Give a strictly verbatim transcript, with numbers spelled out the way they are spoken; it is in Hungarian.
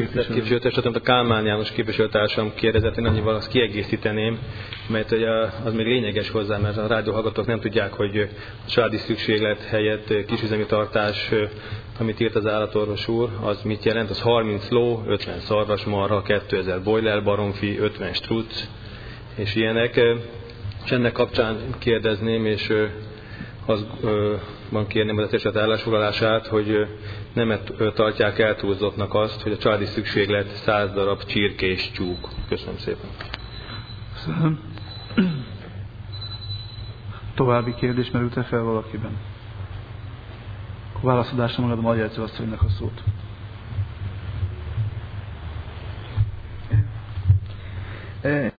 képviselő. Képviselőtársamat a Kálmán János képviselőtársam kérdezett, én annyival azt kiegészíteném, mert ugye az még lényeges hozzá, mert a rádióhallgatók nem tudják, hogy a családi szükséglet helyett kisüzemi tartás, amit írt az állatorvos úr, az mit jelent? Az harminc ló, ötven szarvasmarha, kétezer bojler baromfi, ötven struc, és ilyenek. És ennek kapcsán kérdezném, és azban kérném az eset állásfoglalását, hogy nem tartják eltúlzottnak azt, hogy a családi szükséglet száz darab csirkés tyúk. Köszönöm szépen. Köszönöm. További kérdés merült-e fel valakiben? A válaszadásra megadom a jegyző asszonynak a szót.